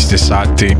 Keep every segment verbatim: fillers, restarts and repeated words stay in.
četrnaest sati.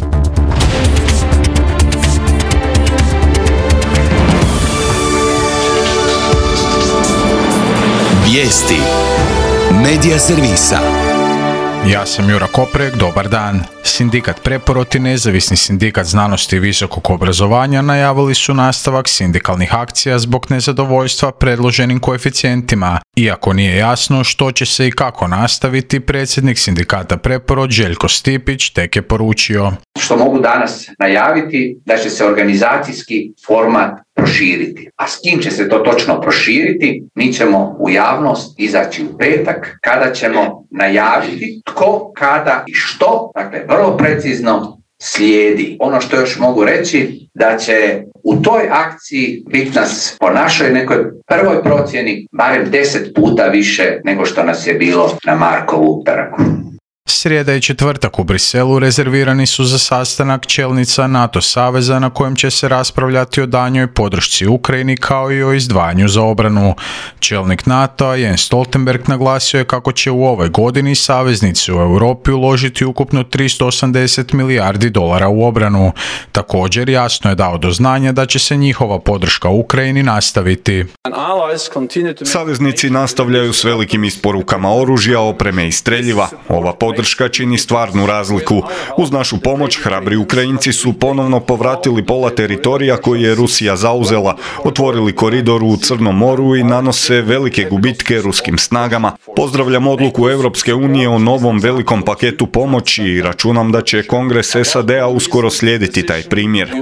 Vijesti Medija servisa. Ja sam Jura Koprek, dobar dan. Sindikat Preporod i Nezavisni sindikat znanosti i visokog obrazovanja najavili su nastavak sindikalnih akcija zbog nezadovoljstva predloženim koeficijentima. Iako nije jasno što će se i kako nastaviti, predsjednik sindikata Preporod Željko Stipić tek je poručio: Što mogu danas najaviti da će se organizacijski format proširiti. A s kim će se to točno proširiti, mi ćemo u javnost izaći u petak kada ćemo najaviti tko, kada i što, dakle vrlo precizno slijedi. Ono što još mogu reći da će u toj akciji biti nas po našoj nekoj prvoj procjeni barem deset puta više nego što nas je bilo na Markovu trgu. Srijeda i četvrtak u Briselu rezervirani su za sastanak čelnica NATO saveza na kojem će se raspravljati o daljnjoj podršci Ukrajini kao i o izdvajanju za obranu. Čelnik NATO-a Jens Stoltenberg naglasio je kako će u ovoj godini saveznici u Europi uložiti ukupno tristo osamdeset milijardi dolara u obranu. Također jasno je dao do znanja da će se njihova podrška Ukrajini nastaviti. Saveznici nastavljaju s velikim isporukama oružja, opreme i streljiva. Ova podrška čini stvarnu razliku. Uz našu pomoć hrabri Ukrajinci su ponovno povratili pola teritorija koji je Rusija zauzela, otvorili koridor u Crnom moru i nanose velike gubitke ruskim snagama. Pozdravljam odluku Europske unije o novom velikom paketu pomoći i računam da će Kongres S A D-a uskoro slijediti taj primjer.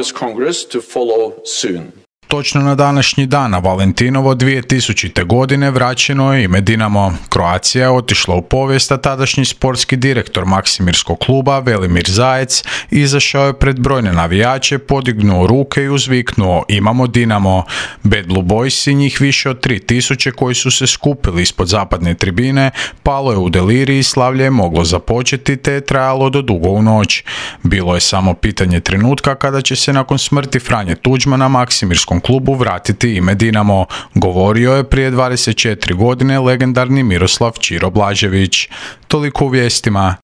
Točno na današnji dan, na Valentinovo dvije tisućite. godine vraćeno je ime Dinamo. Croatia je otišla u povijest, a tadašnji sportski direktor Maksimirskog kluba Velimir Zajec izašao je pred brojne navijače, podignuo ruke i uzviknuo: "Imamo Dinamo." Bad Blue Boys i njih više od tri tisuće koji su se skupili ispod zapadne tribine palo je u deliriji, slavlje je moglo započeti te je trajalo do dugo u noć. Bilo je samo pitanje trenutka kada će se nakon smrti Franje Tuđmana Maksimirskom klubu vratiti ime Dinamo, govorio je prije dvadeset četiri godine legendarni Miroslav Ćiro Blažević. Toliko u vijestima.